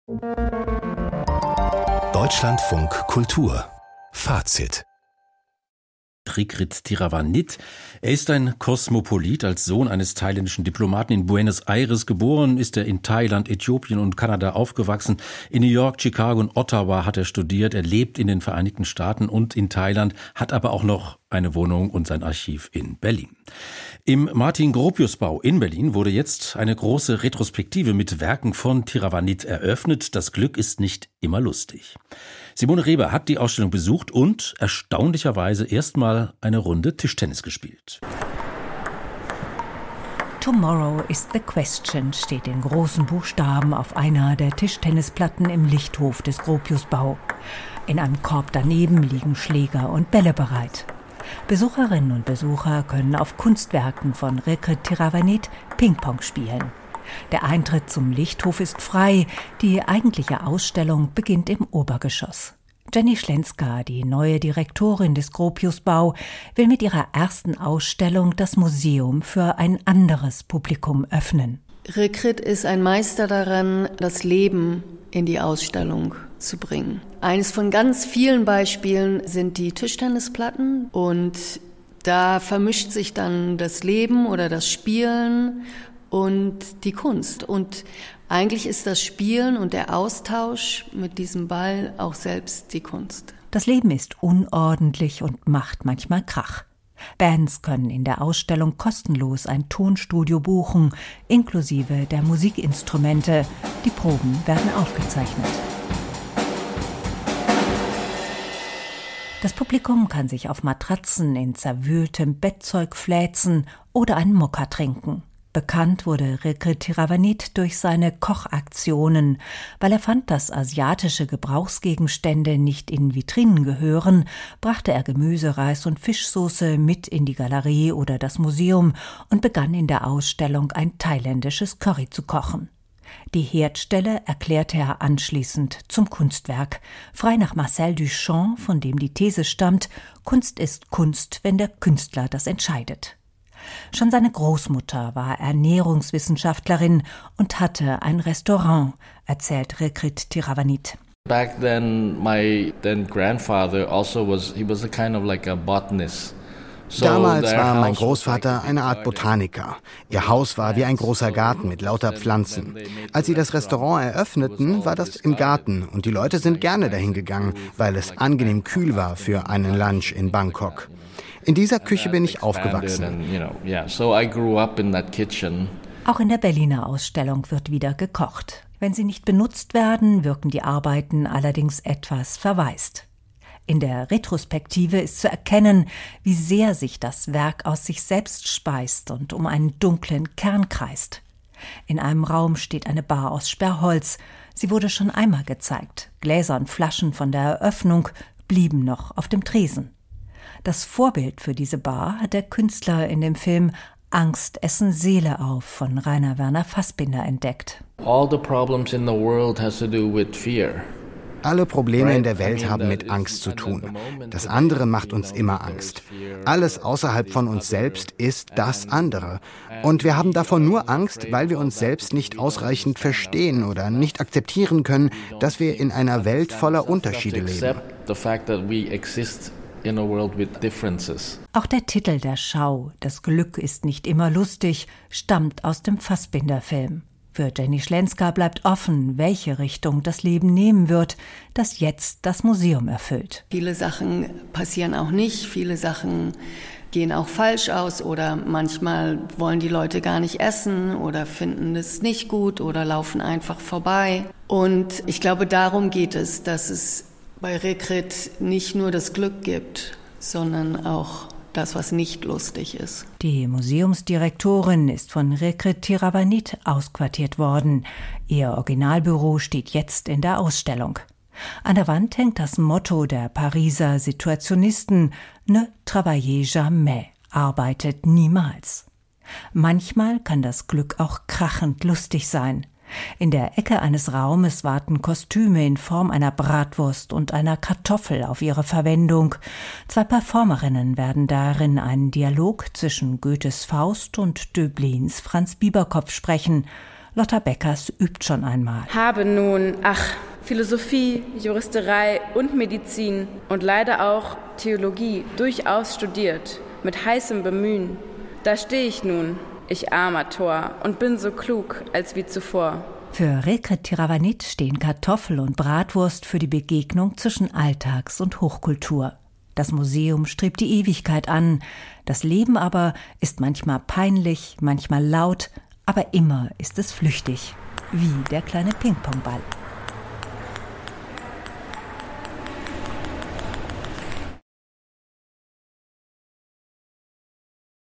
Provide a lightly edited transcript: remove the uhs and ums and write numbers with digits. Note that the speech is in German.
Deutschlandfunk Kultur Fazit. Regrit Tiravanit. Er ist ein Kosmopolit. Als Sohn eines thailändischen Diplomaten in Buenos Aires geboren, ist er in Thailand, Äthiopien und Kanada aufgewachsen. In New York, Chicago und Ottawa hat er studiert. Er lebt in den Vereinigten Staaten und in Thailand, hat aber auch noch eine Wohnung und sein Archiv in Berlin. Im Martin-Gropius-Bau in Berlin wurde jetzt eine große Retrospektive mit Werken von Tiravanit eröffnet. Das Glück ist nicht immer lustig. Simone Reber hat die Ausstellung besucht und erstaunlicherweise erstmal eine Runde Tischtennis gespielt. Tomorrow is the question steht in großen Buchstaben auf einer der Tischtennisplatten im Lichthof des Gropius-Bau. In einem Korb daneben liegen Schläger und Bälle bereit. Besucherinnen und Besucher können auf Kunstwerken von Regrit Tiravanit Ping-Pong spielen. Der Eintritt zum Lichthof ist frei. Die eigentliche Ausstellung beginnt im Obergeschoss. Jenny Schlenska, die neue Direktorin des Gropius-Bau, will mit ihrer ersten Ausstellung das Museum für ein anderes Publikum öffnen. Regrit ist ein Meister daran, das Leben in die Ausstellung zu bringen. Eines von ganz vielen Beispielen sind die Tischtennisplatten und da vermischt sich dann das Leben oder das Spielen und die Kunst. Und eigentlich ist das Spielen und der Austausch mit diesem Ball auch selbst die Kunst. Das Leben ist unordentlich und macht manchmal Krach. Bands können in der Ausstellung kostenlos ein Tonstudio buchen, inklusive der Musikinstrumente. Die Proben werden aufgezeichnet. Das Publikum kann sich auf Matratzen in zerwühltem Bettzeug fläzen oder einen Mokka trinken. Bekannt wurde Regrit Tiravanit durch seine Kochaktionen. Weil er fand, dass asiatische Gebrauchsgegenstände nicht in Vitrinen gehören, brachte er Gemüse, Reis und Fischsoße mit in die Galerie oder das Museum und begann in der Ausstellung ein thailändisches Curry zu kochen. Die Herdstelle erklärte er anschließend zum Kunstwerk. Frei nach Marcel Duchamp, von dem die These stammt, Kunst ist Kunst, wenn der Künstler das entscheidet. Schon seine Großmutter war Ernährungswissenschaftlerin und hatte ein Restaurant, erzählt Regrit Tiravanit. Back then, my grandfather he was a kind of like a botanist. Damals war mein Großvater eine Art Botaniker. Ihr Haus war wie ein großer Garten mit lauter Pflanzen. Als sie das Restaurant eröffneten, war das im Garten und die Leute sind gerne dahin gegangen, weil es angenehm kühl war für einen Lunch in Bangkok. In dieser Küche bin ich aufgewachsen. Auch in der Berliner Ausstellung wird wieder gekocht. Wenn sie nicht benutzt werden, wirken die Arbeiten allerdings etwas verwaist. In der Retrospektive ist zu erkennen, wie sehr sich das Werk aus sich selbst speist und um einen dunklen Kern kreist. In einem Raum steht eine Bar aus Sperrholz. Sie wurde schon einmal gezeigt. Gläser und Flaschen von der Eröffnung blieben noch auf dem Tresen. Das Vorbild für diese Bar hat der Künstler in dem Film Angst essen Seele auf von Rainer Werner Fassbinder entdeckt. All the problems in the world has to do with fear. Alle Probleme in der Welt haben mit Angst zu tun. Das andere macht uns immer Angst. Alles außerhalb von uns selbst ist das andere. Und wir haben davon nur Angst, weil wir uns selbst nicht ausreichend verstehen oder nicht akzeptieren können, dass wir in einer Welt voller Unterschiede leben. Auch der Titel der Schau, Das Glück ist nicht immer lustig, stammt aus dem Fassbinder-Film. Für Jenny Schlenska bleibt offen, welche Richtung das Leben nehmen wird, das jetzt das Museum erfüllt. Viele Sachen passieren auch nicht, viele Sachen gehen auch falsch aus oder manchmal wollen die Leute gar nicht essen oder finden es nicht gut oder laufen einfach vorbei. Und ich glaube, darum geht es, dass es bei Regrit nicht nur das Glück gibt, sondern auch das, was nicht lustig ist. Die Museumsdirektorin ist von Regrit Tiravanit ausquartiert worden. Ihr Originalbüro steht jetzt in der Ausstellung. An der Wand hängt das Motto der Pariser Situationisten: Ne travaillez jamais, arbeitet niemals. Manchmal kann das Glück auch krachend lustig sein. In der Ecke eines Raumes warten Kostüme in Form einer Bratwurst und einer Kartoffel auf ihre Verwendung. 2 Performerinnen werden darin einen Dialog zwischen Goethes Faust und Döblins Franz Bieberkopf sprechen. Lotta Beckers übt schon einmal. Habe nun, Philosophie, Juristerei und Medizin und leider auch Theologie durchaus studiert, mit heißem Bemühen. Da stehe ich nun, ich armer Tor, und bin so klug als wie zuvor. Für Rekrit Tiravanit stehen Kartoffel und Bratwurst für die Begegnung zwischen Alltags- und Hochkultur. Das Museum strebt die Ewigkeit an. Das Leben aber ist manchmal peinlich, manchmal laut, aber immer ist es flüchtig, wie der kleine Ping-Pong-Ball.